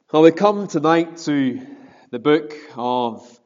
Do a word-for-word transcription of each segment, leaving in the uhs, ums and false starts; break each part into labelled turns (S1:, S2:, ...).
S1: Well, we come tonight to the book of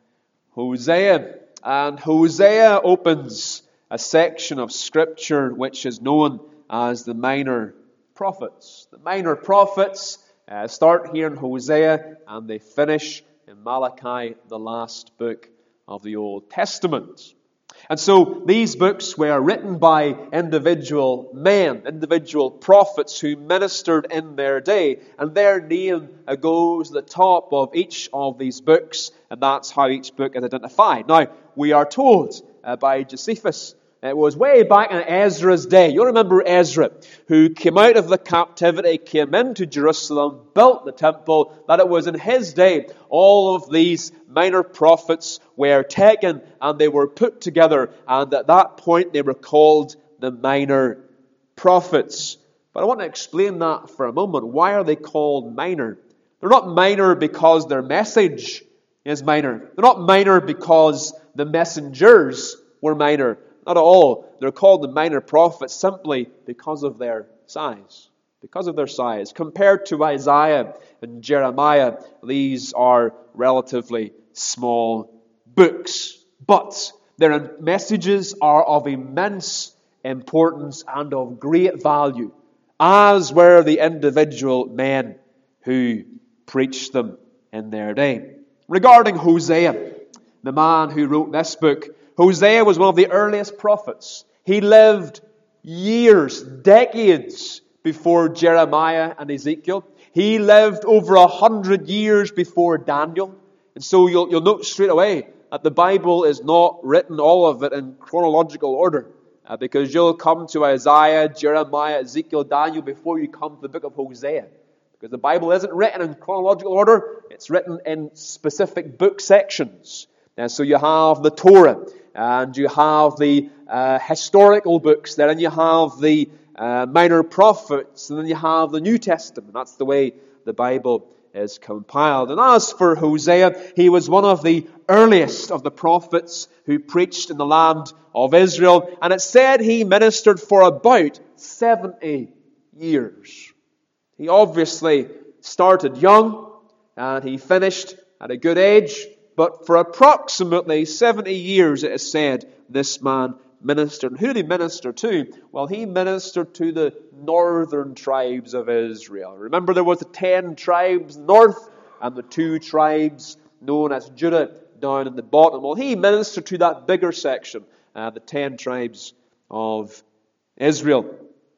S1: Hosea, and Hosea opens a section of Scripture which is known as the Minor Prophets. The Minor Prophets uh, start here in Hosea and they finish in Malachi, the last book of the Old Testament. And so these books were written by individual men, individual prophets who ministered in their day. And their name goes to the top of each of these books, and that's how each book is identified. Now, we are told uh, by Josephus, it was way back in Ezra's day. You remember Ezra, who came out of the captivity, came into Jerusalem, built the temple, that it was in his day all of these minor prophets were taken and they were put together, and at that point they were called the minor prophets. But I want to explain that for a moment. Why are they called minor? They're not minor because their message is minor. They're not minor because the messengers were minor. Not at all. They're called the minor prophets simply because of their size. Because of their size. Compared to Isaiah and Jeremiah, these are relatively small books. But their messages are of immense importance and of great value, as were the individual men who preached them in their day. Regarding Hosea, the man who wrote this book, Hosea was one of the earliest prophets. He lived years, decades before Jeremiah and Ezekiel. He lived over a hundred years before Daniel. And so you'll, you'll note straight away that the Bible is not written, all of it, in chronological order. Uh, because you'll come to Isaiah, Jeremiah, Ezekiel, Daniel before you come to the book of Hosea. Because the Bible isn't written in chronological order. It's written in specific book sections. And so you have the Torah, and you have the uh, historical books there, and you have the uh, minor prophets, and then you have the New Testament. That's the way the Bible is compiled. And as for Hosea, he was one of the earliest of the prophets who preached in the land of Israel, and it said he ministered for about seventy years. He obviously started young, and he finished at a good age. But for approximately seventy years, it is said, this man ministered. And who did he minister to? Well, he ministered to the northern tribes of Israel. Remember, there was the ten tribes north and the two tribes known as Judah down in the bottom. Well, he ministered to that bigger section, uh, the ten tribes of Israel.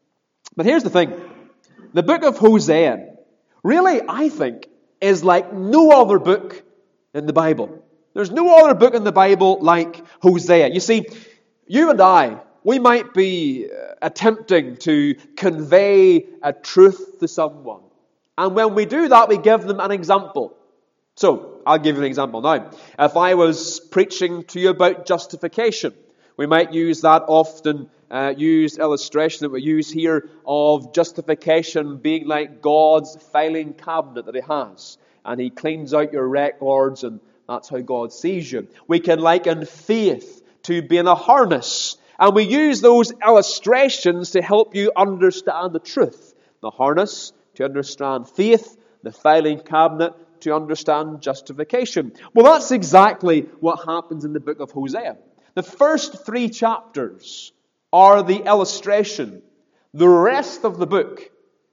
S1: But here's the thing. The book of Hosea, really, I think, is like no other book in the Bible. There's no other book in the Bible like Hosea. You see, you and I, we might be attempting to convey a truth to someone. And when we do that, we give them an example. So, I'll give you an example now. If I was preaching to you about justification, we might use that often uh, used illustration that we use here of justification being like God's filing cabinet that He has. And He cleans out your records, and that's how God sees you. We can liken faith to being a harness. And we use those illustrations to help you understand the truth. The harness to understand faith, the filing cabinet to understand justification. Well, that's exactly what happens in the book of Hosea. The first three chapters are the illustration. The rest of the book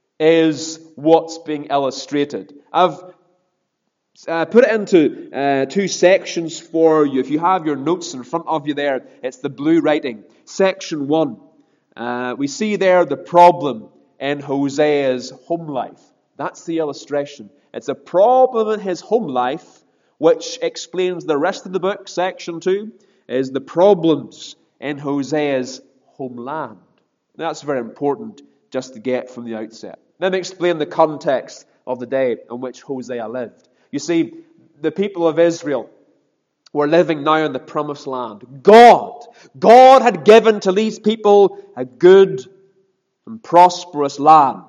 S1: is what's being illustrated. I've Uh, put it into uh, two sections for you. If you have your notes in front of you there, it's the blue writing. Section one. Uh, we see there the problem in Hosea's home life. That's the illustration. It's a problem in his home life which explains the rest of the book. Section two is the problems in Hosea's homeland. Now, that's very important just to get from the outset. Let me explain the context of the day in which Hosea lived. You see, the people of Israel were living now in the promised land. God, God had given to these people a good and prosperous land.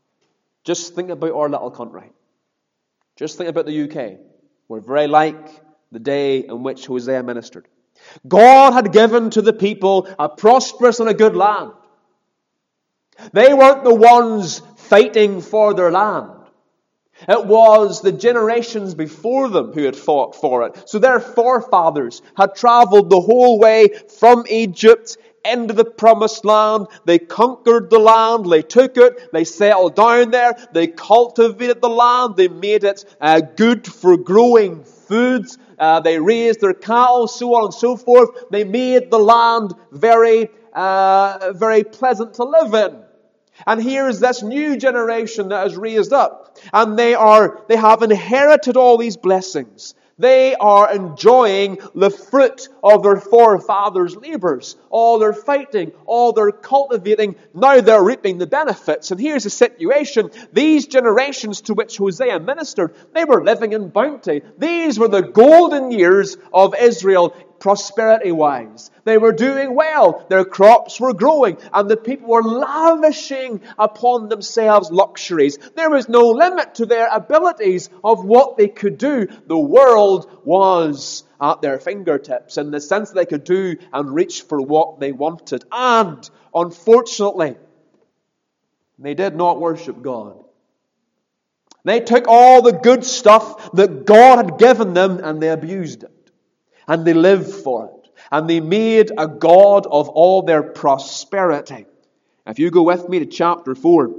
S1: Just think about our little country. Just think about the U K. We're very like the day in which Hosea ministered. God had given to the people a prosperous and a good land. They weren't the ones fighting for their land. It was the generations before them who had fought for it. So their forefathers had traveled the whole way from Egypt into the promised land. They conquered the land. They took it. They settled down there. They cultivated the land. They made it uh, good for growing foods. Uh, they raised their cattle, so on and so forth. They made the land very, uh, very pleasant to live in. And here is this new generation that is raised up. And they are, they have inherited all these blessings. They are enjoying the fruit of their forefathers' labors. All their fighting, all their cultivating, now they're reaping the benefits. And here's the situation. These generations to which Hosea ministered, they were living in bounty. These were the golden years of Israel, prosperity-wise. They were doing well. Their crops were growing. And the people were lavishing upon themselves luxuries. There was no limit to their abilities of what they could do. The world was at their fingertips in the sense that they could do and reach for what they wanted. And, unfortunately, they did not worship God. They took all the good stuff that God had given them and they abused it. And they lived for it. And they made a god of all their prosperity. If you go with me to chapter four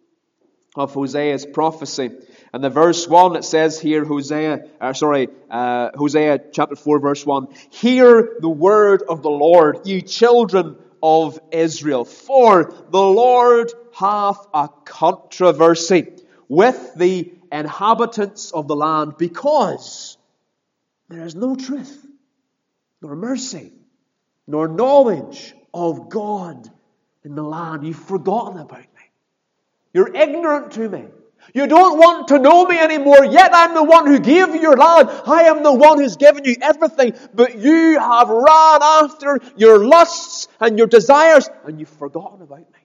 S1: of Hosea's prophecy, and the verse one, it says here, Hosea, uh, sorry, uh, Hosea chapter four, verse one, "Hear the word of the Lord, ye children of Israel, for the Lord hath a controversy with the inhabitants of the land, because there is no truth, nor mercy, nor knowledge of God in the land." You've forgotten about me. You're ignorant to me. You don't want to know me anymore, yet I'm the one who gave you your land. I am the one who's given you everything, but you have ran after your lusts and your desires, and you've forgotten about me.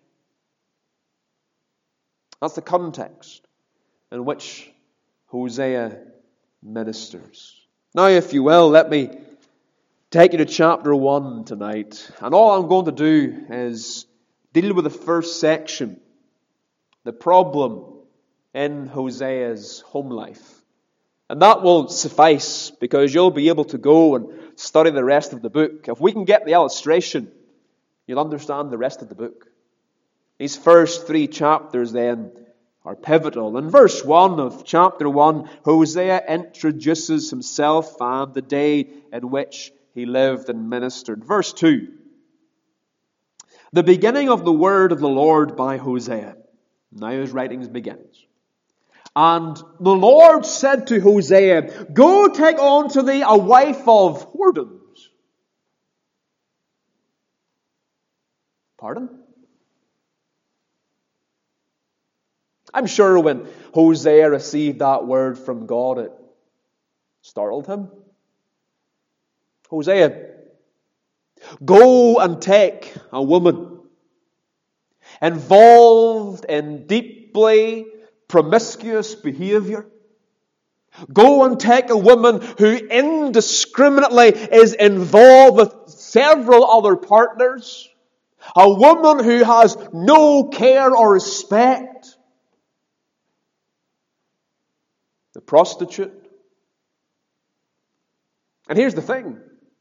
S1: That's the context in which Hosea ministers. Now, if you will, let me take you to chapter one tonight. And all I'm going to do is deal with the first section, the problem in Hosea's home life. And that will suffice, because you'll be able to go and study the rest of the book. If we can get the illustration, you'll understand the rest of the book. These first three chapters then are pivotal. In verse one of chapter one, Hosea introduces himself and the day in which he lived and ministered. Verse two, "The beginning of the word of the Lord by Hosea." Now his writings begins. "And the Lord said to Hosea, Go take unto thee a wife of whoredoms." Pardon? I'm sure when Hosea received that word from God, it startled him. Hosea, go and take a woman involved in deeply promiscuous behavior. Go and take a woman who indiscriminately is involved with several other partners. A woman who has no care or respect. The prostitute. And here's the thing.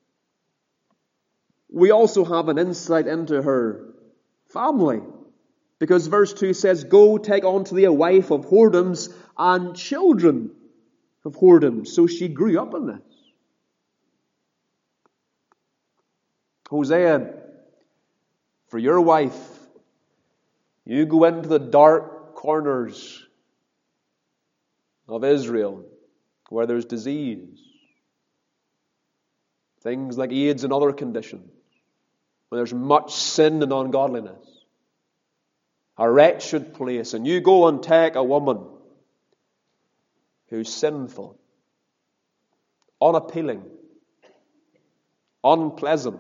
S1: We also have an insight into her family. Because verse two says, Go take unto thee a wife of whoredoms and children of whoredoms. So she grew up in this. Hosea, for your wife, you go into the dark corners of Israel where there's disease, things like AIDS and other conditions, where there's much sin and ungodliness. A wretched place, and you go and take a woman who's sinful, unappealing, unpleasant,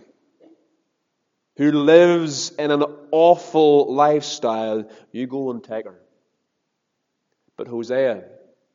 S1: who lives in an awful lifestyle, you go and take her. But Hosea,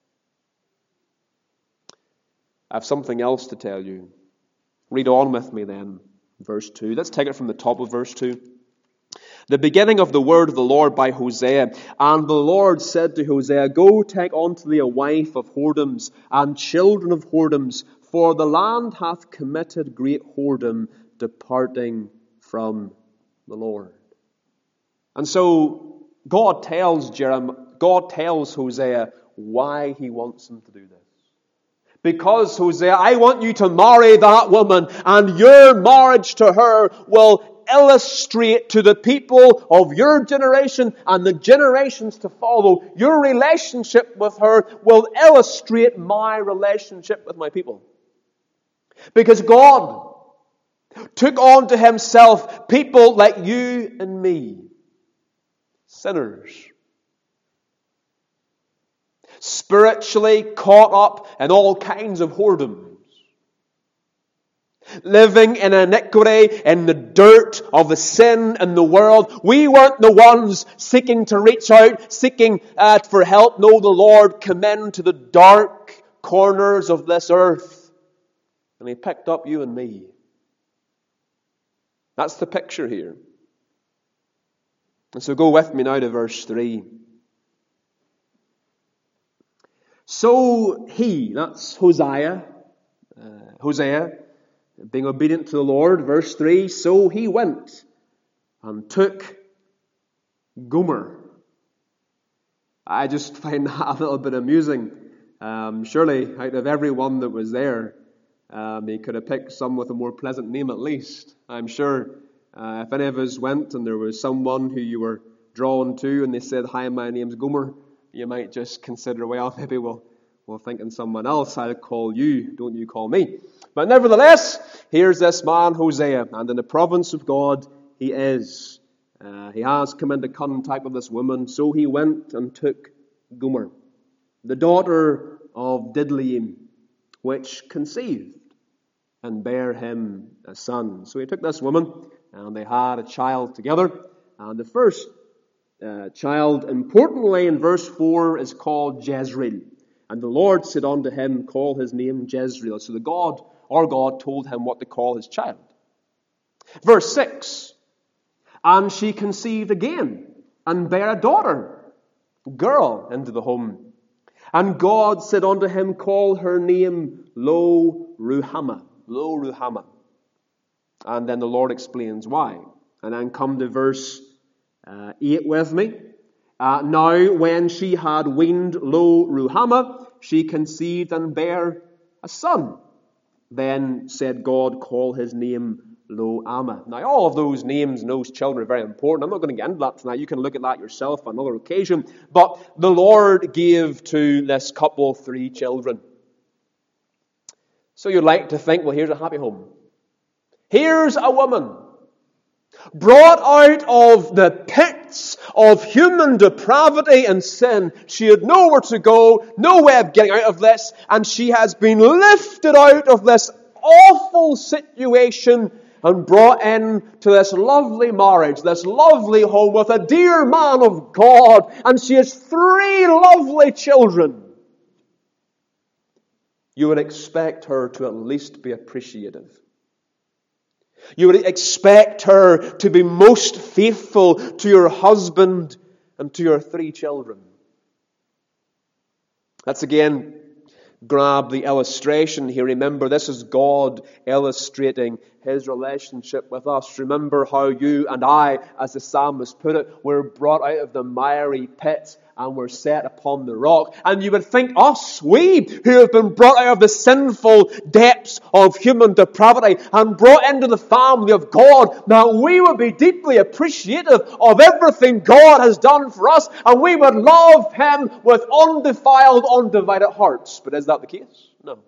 S1: I have something else to tell you. Read on with me then, verse two. Let's take it from the top of verse two. The beginning of the word of the Lord by Hosea. And the Lord said to Hosea, Go take unto thee a wife of whoredoms and children of whoredoms, for the land hath committed great whoredom, departing from the Lord. And so God tells Jeremiah, God tells Hosea why he wants him to do this. Because, Hosea, I want you to marry that woman, and your marriage to her will illustrate to the people of your generation and the generations to follow, your relationship with her will illustrate my relationship with my people. Because God took on to himself people like you and me, sinners, spiritually caught up in all kinds of whoredoms, living in iniquity, in the dirt of the sin in the world. We weren't the ones seeking to reach out, seeking uh, for help. No, the Lord came into the dark corners of this earth, and he picked up you and me. That's the picture here. And so go with me now to verse three. So he, that's Hosea, uh, Hosea, being obedient to the Lord, verse three, so he went and took Gomer. I just find that a little bit amusing. Um, surely, out of everyone that was there, um, he could have picked some with a more pleasant name at least. I'm sure uh, if any of us went and there was someone who you were drawn to and they said, hi, my name's Gomer, you might just consider, well, maybe we'll, we'll think in someone else. I'll call you, don't you call me. But nevertheless, here's this man, Hosea, and in the province of God he is. Uh, he has come into contact with this woman, so he went and took Gomer, the daughter of Didlaim, which conceived and bare him a son. So he took this woman, and they had a child together. And the first uh, child, importantly in verse four, is called Jezreel. And the Lord said unto him, call his name Jezreel. So the God, our God, told him what to call his child. Verse six, and she conceived again, and bare a daughter, girl, into the home. And God said unto him, call her name Lo Ruhamah. Lo Ruhamah. And then the Lord explains why. And then come to verse uh, eight with me. Uh, now when she had weaned Lo Ruhamah, she conceived and bare a son. Then said God, call his name Lo Ammi. Now all of those names and those children are very important. I'm not going to get into that tonight. You can look at that yourself on another occasion. But the Lord gave to this couple three children. So you'd like to think, well, here's a happy home. Here's a woman brought out of the pits of human depravity and sin. She had nowhere to go, no way of getting out of this, and she has been lifted out of this awful situation and brought in to this lovely marriage, this lovely home with a dear man of God, and she has three lovely children. You would expect her to at least be appreciative. You would expect her to be most faithful to your husband and to your three children. Let's again grab the illustration here. Remember, this is God illustrating his relationship with us. Remember how you and I, as the psalmist put it, were brought out of the miry pit and were set upon the rock. And you would think us, we who have been brought out of the sinful depths of human depravity and brought into the family of God, now we would be deeply appreciative of everything God has done for us, and we would love him with undefiled, undivided hearts. But is that the case? No.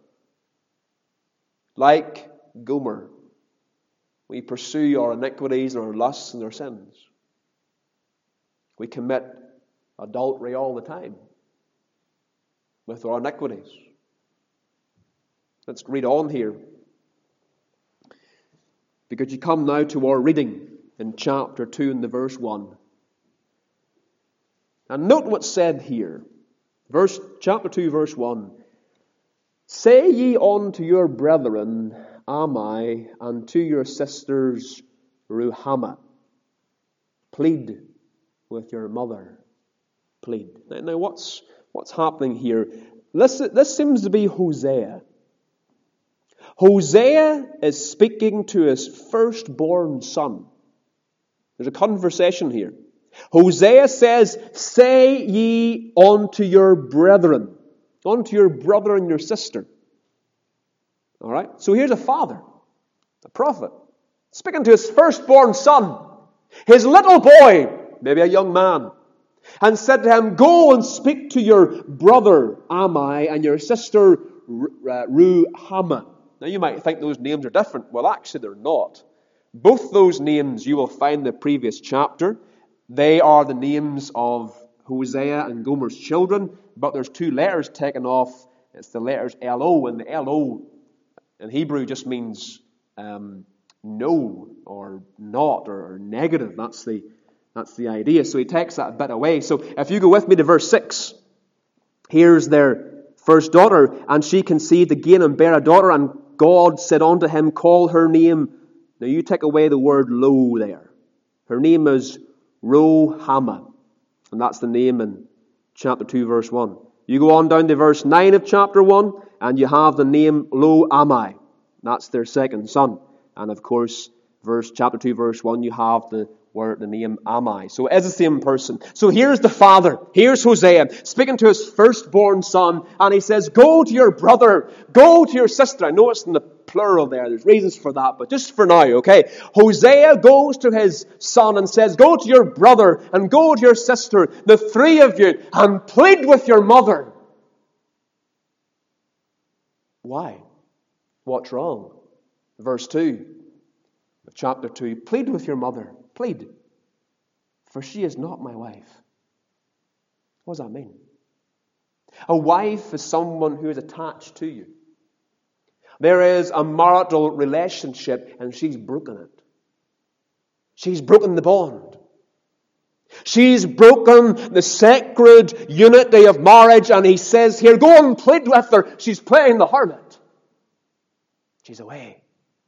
S1: Like Gomer, we pursue our iniquities and our lusts and our sins. We commit adultery all the time with our iniquities. Let's read on here, because you come now to our reading in chapter two and the verse one. And note what's said here. Verse chapter two, verse one. Say ye unto your brethren Ammi, and to your sisters Ruhamah. Plead with your mother. Plead. Now, now what's, what's happening here? This, this seems to be Hosea. Hosea is speaking to his firstborn son. There's a conversation here. Hosea says, say ye unto your brethren, unto your brother and your sister. All right? So here's a father, a prophet, speaking to his firstborn son, his little boy, maybe a young man, and said to him, go and speak to your brother Ammi and your sister Ruhamah. Now you might think those names are different. Well, actually they're not. Both those names you will find in the previous chapter. They are the names of Hosea and Gomer's children, but there's two letters taken off. It's the letters L O, and the L O in Hebrew just means um, no, or not, or, or negative. That's the, that's the idea. So he takes that a bit away. So if you go with me to verse six, here's their first daughter, and she conceived again and bare a daughter, and God said unto him, call her name. Now you take away the word lo there. Her name is Ruhamah. And that's the name in chapter two, verse one. You go on down to verse nine of chapter one, and you have the name Lo-Ammi. That's their second son. And of course, verse chapter two, verse one, you have the word, the name Ammi. So it is the same person. So here's the father. Here's Hosea speaking to his firstborn son, and he says, go to your brother, go to your sister. I know it's in the plural there. There's reasons for that, but just for now, okay? Hosea goes to his son and says, go to your brother and go to your sister, the three of you, and plead with your mother. Why? What's wrong? Verse two of chapter two, plead with your mother. Plead, for she is not my wife. What does that mean? A wife is someone who is attached to you. There is a marital relationship, and she's broken it. She's broken the bond. She's broken the sacred unity of marriage, and he says here, go and plead with her. She's playing the harlot. She's away.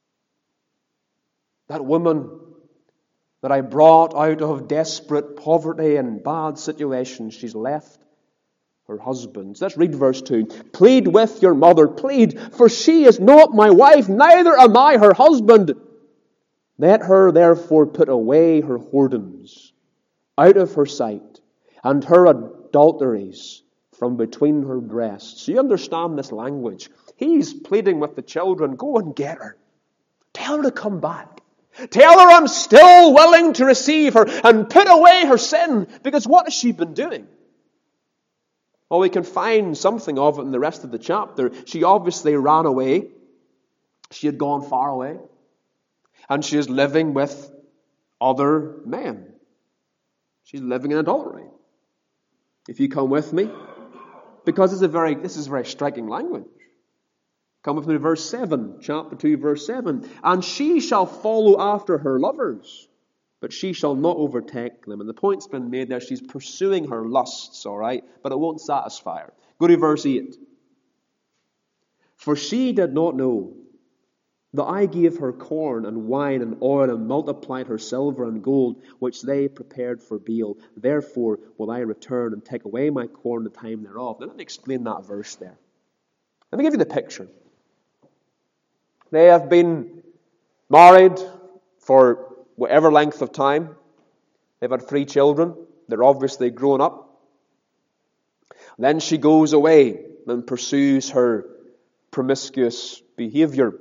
S1: That woman that I brought out of desperate poverty and bad situations, she's left her husband. Let's read verse two. Plead with your mother, plead, for she is not my wife, neither am I her husband. Let her therefore put away her whoredoms out of her sight, and her adulteries from between her breasts. You understand this language. He's pleading with the children, go and get her. Tell her to come back. Tell her I'm still willing to receive her, and put away her sin, because what has she been doing? Well, we can find something of it in the rest of the chapter. She obviously ran away. She had gone far away. And she is living with other men. She's living in adultery. If you come with me, because it's a very, this is a very striking language. Come with me to verse seven, chapter two, verse seven. And she shall follow after her lovers, but she shall not overtake them. And the point's been made there. She's pursuing her lusts, all right? But it won't satisfy her. Go to verse eight. For she did not know that I gave her corn and wine and oil and multiplied her silver and gold, which they prepared for Baal. Therefore will I return and take away my corn the time thereof. Now let me explain that verse there. Let me give you the picture. They have been married for whatever length of time. They've had three children. They're obviously grown up. Then she goes away and pursues her promiscuous behavior.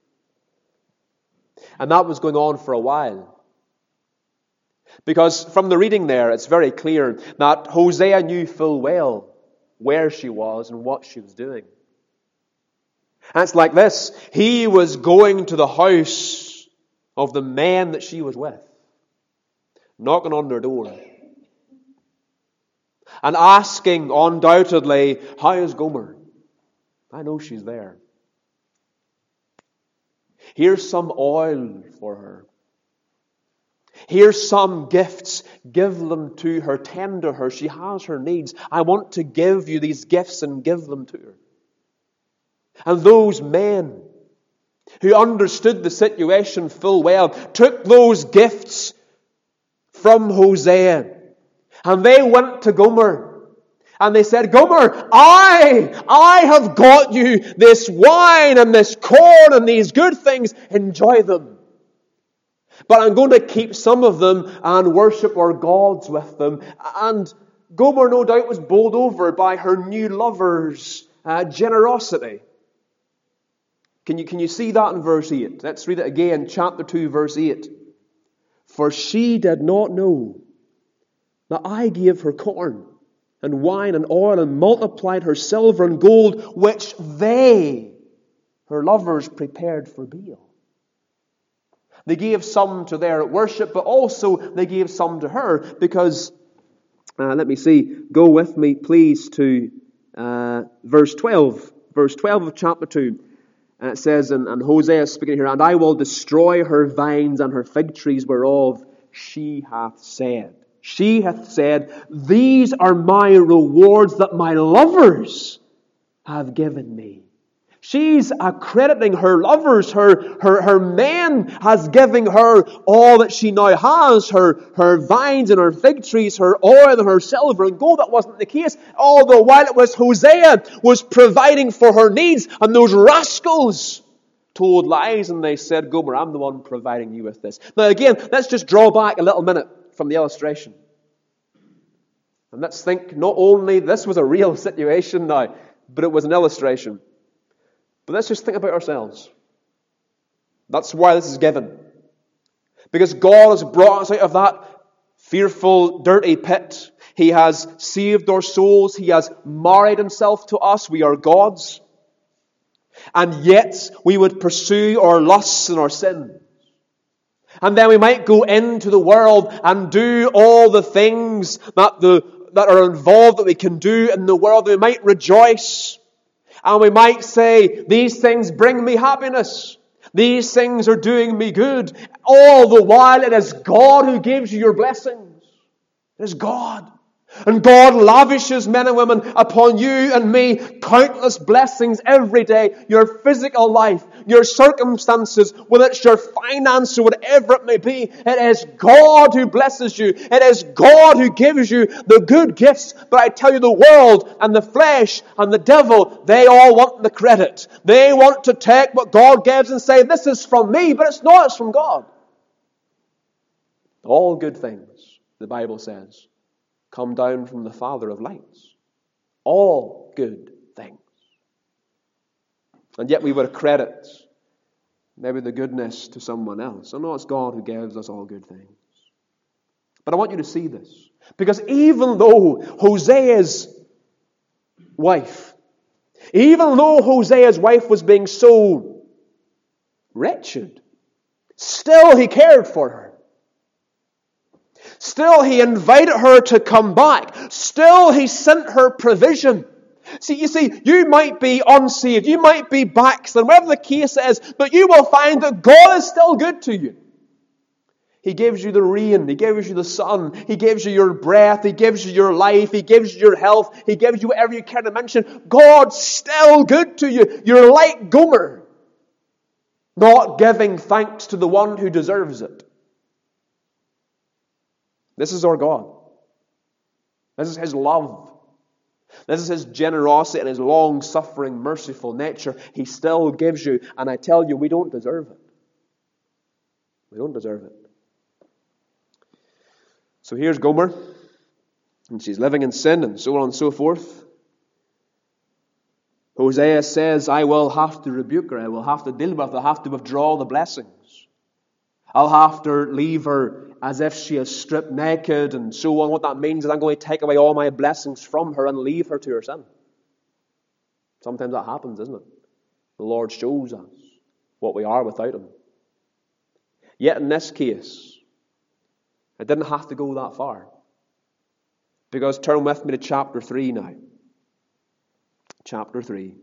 S1: And that was going on for a while. Because from the reading there, it's very clear that Hosea knew full well where she was and what she was doing. And it's like this. He was going to the house of the men that she was with, knocking on their door, and asking undoubtedly, how is Gomer? I know she's there. Here's some oil for her. Here's some gifts. Give them to her. Tend to her. She has her needs. I want to give you these gifts and give them to her. And those men who understood the situation full well took those gifts from Hosea. And they went to Gomer. And they said, Gomer, I, I have got you this wine and this corn and these good things. Enjoy them. But I'm going to keep some of them and worship our gods with them. And Gomer, no doubt, was bowled over by her new lover's uh, generosity. Can you, can you see that in verse eight? Let's read it again, chapter two, verse eight. For she did not know that I gave her corn and wine and oil and multiplied her silver and gold, which they, her lovers, prepared for Baal. They gave some to their worship, but also they gave some to her because, uh, let me see, go with me please to uh, verse twelve. Verse twelve of chapter two. And it says, and, and Hosea is speaking here, and I will destroy her vines and her fig trees whereof she hath said. She hath said, these are my rewards that my lovers have given me. She's accrediting her lovers, her, her, her men has given her all that she now has, her, her vines and her fig trees, her oil and her silver and gold. That wasn't the case. All the while it was Hosea was providing for her needs, and those rascals told lies and they said, Gomer, I'm the one providing you with this. Now again, let's just draw back a little minute from the illustration. And let's think not only this was a real situation now, but it was an illustration. But let's just think about ourselves. That's why this is given. Because God has brought us out of that fearful, dirty pit. He has saved our souls. He has married Himself to us. We are God's. And yet we would pursue our lusts and our sins. And then we might go into the world and do all the things that, the, that are involved that we can do in the world. We might rejoice. And we might say, these things bring me happiness. These things are doing me good. All the while it is God who gives you your blessings. It is God. And God lavishes, men and women, upon you and me countless blessings every day. Your physical life, your circumstances, whether it's your finance or whatever it may be. It is God who blesses you. It is God who gives you the good gifts. But I tell you, the world and the flesh and the devil, they all want the credit. They want to take what God gives and say, this is from me, but it's not, it's from God. All good things, the Bible says, come down from the Father of lights. All good things. And yet we would accredit maybe the goodness to someone else. I know it's God who gives us all good things. But I want you to see this. Because even though Hosea's wife, even though Hosea's wife was being so wretched, still he cared for her. Still, He invited her to come back. Still, He sent her provision. See, you see, you might be unsaved. You might be backslidden, whatever the case is, but you will find that God is still good to you. He gives you the rain. He gives you the sun. He gives you your breath. He gives you your life. He gives you your health. He gives you whatever you care to mention. God's still good to you. You're like Gomer, not giving thanks to the one who deserves it. This is our God. This is His love. This is His generosity and His long-suffering, merciful nature. He still gives you. And I tell you, we don't deserve it. We don't deserve it. So here's Gomer. And she's living in sin and so on and so forth. Hosea says, I will have to rebuke her. I will have to deal with her. I'll have to withdraw the blessings. I'll have to leave her as if she is stripped naked and so on. What that means is I'm going to take away all my blessings from her and leave her to her sin. Sometimes that happens, isn't it? The Lord shows us what we are without Him. Yet in this case, it didn't have to go that far. Because turn with me to chapter three now. Chapter three.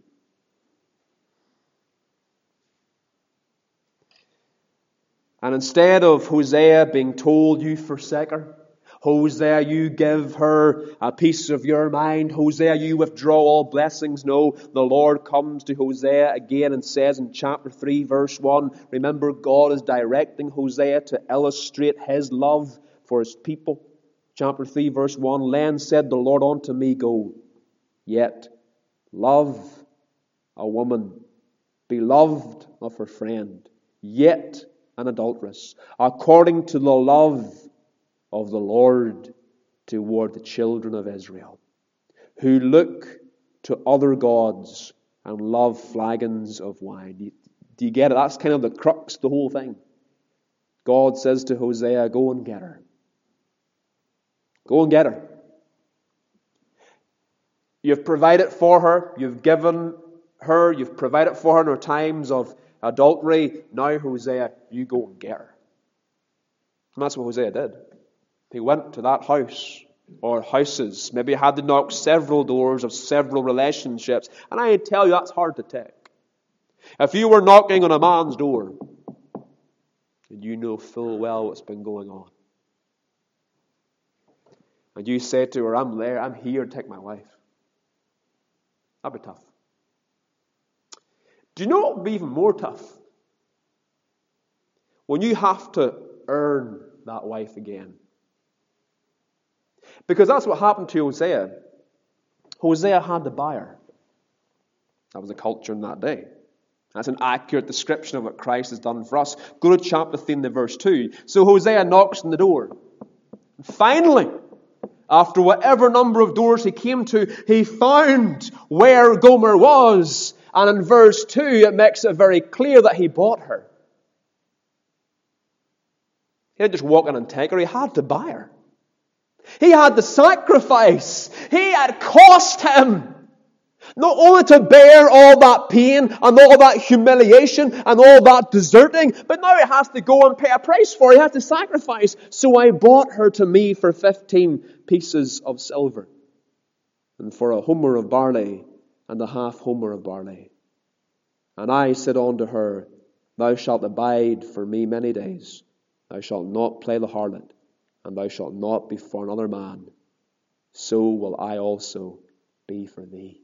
S1: And instead of Hosea being told, you forsake her, Hosea, you give her a piece of your mind, Hosea, you withdraw all blessings, no, the Lord comes to Hosea again and says in chapter three, verse one, remember God is directing Hosea to illustrate His love for his people. Chapter three, verse one, Then said the Lord unto me, Go, yet love a woman, beloved of her friend, yet an adulteress, according to the love of the Lord toward the children of Israel, who look to other gods and love flagons of wine. Do you, do you get it? That's kind of the crux of the whole thing. God says to Hosea, Go and get her. Go and get her. You've provided for her. You've given her. You've provided for her in her times of adultery. Now, Hosea, you go and get her. And that's what Hosea did. He went to that house or houses. Maybe he had to knock several doors of several relationships. And I tell you, that's hard to take. If you were knocking on a man's door, and you know full well what's been going on, and you say to her, I'm there, I'm here to take my wife, that'd be tough. Do you know what would be even more tough? When you have to earn that wife again. Because that's what happened to Hosea. Hosea had to buy her. That was the culture in that day. That's an accurate description of what Christ has done for us. Go to chapter three and verse two. So Hosea knocks on the door. And finally, after whatever number of doors he came to, he found where Gomer was. And in verse two, it makes it very clear that he bought her. He didn't just walk in and take her, he had to buy her. He had to sacrifice. He had cost him. Not only to bear all that pain and all that humiliation and all that deserting, but now he has to go and pay a price for it. He has to sacrifice. So I bought her to me for fifteen pieces of silver, and for a homer of barley, and a half homer of barley. And I said unto her, Thou shalt abide for me many days. Thou shalt not play the harlot, and thou shalt not be for another man. So will I also be for thee.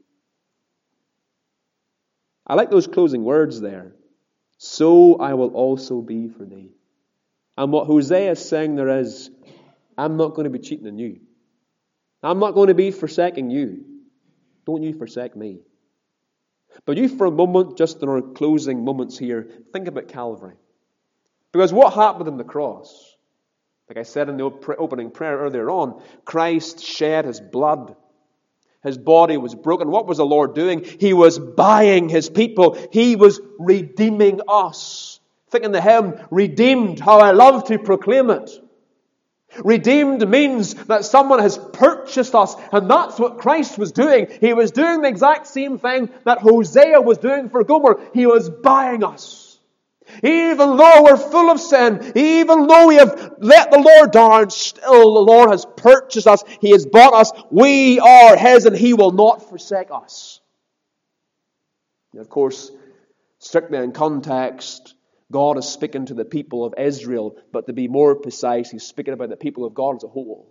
S1: I like those closing words there. So I will also be for thee. And what Hosea is saying there is, I'm not going to be cheating on you. I'm not going to be forsaking you. Don't you forsake me. But you for a moment, just in our closing moments here, think about Calvary. Because what happened on the cross? Like I said in the opening prayer earlier on, Christ shed his blood. His body was broken. What was the Lord doing? He was buying his people. He was redeeming us. Think in the hymn, redeemed, how I love to proclaim it. Redeemed means that someone has purchased us, and that's what Christ was doing. He was doing the exact same thing that Hosea was doing for Gomer. He was buying us. Even though we're full of sin, even though we have let the Lord down, still the Lord has purchased us. He has bought us. We are His, and He will not forsake us. And of course, strictly in context, God is speaking to the people of Israel, but to be more precise, He's speaking about the people of God as a whole.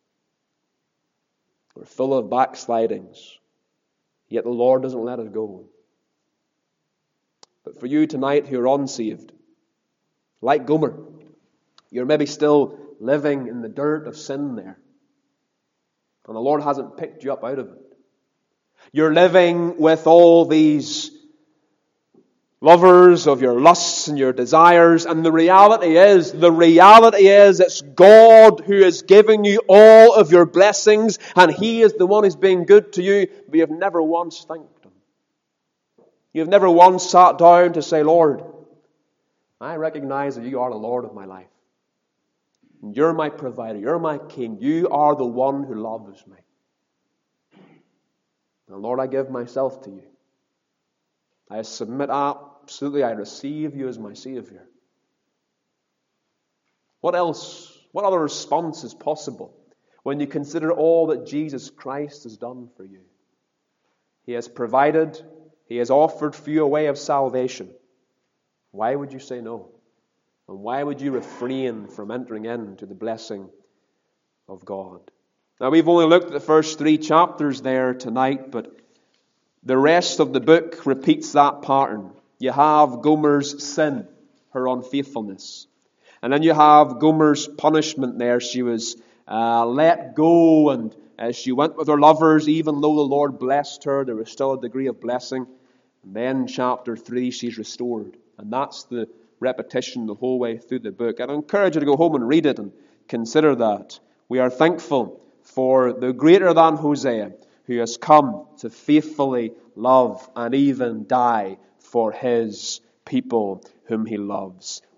S1: We're full of backslidings, yet the Lord doesn't let us go. But for you tonight who are unsaved, like Gomer, you're maybe still living in the dirt of sin there, and the Lord hasn't picked you up out of it. You're living with all these lovers of your lusts and your desires, and the reality is, the reality is it's God who is giving you all of your blessings, and He is the one who's being good to you, but you've never once thanked Him. You've never once sat down to say, Lord, I recognize that you are the Lord of my life. You're my provider. You're my King. You are the one who loves me. And Lord, I give myself to you. I submit absolutely. I receive you as my Savior. What else? What other response is possible when you consider all that Jesus Christ has done for you? He has provided. He has offered for you a way of salvation. Why would you say no? And why would you refrain from entering into the blessing of God? Now, we've only looked at the first three chapters there tonight, but the rest of the book repeats that pattern. You have Gomer's sin, her unfaithfulness. And then you have Gomer's punishment there. She was uh, let go, and as she went with her lovers, even though the Lord blessed her, there was still a degree of blessing. And then chapter three, she's restored. And that's the repetition the whole way through the book. I'd encourage you to go home and read it and consider that. We are thankful for the greater than Hosea, who has come to faithfully love and even die for his people whom he loves.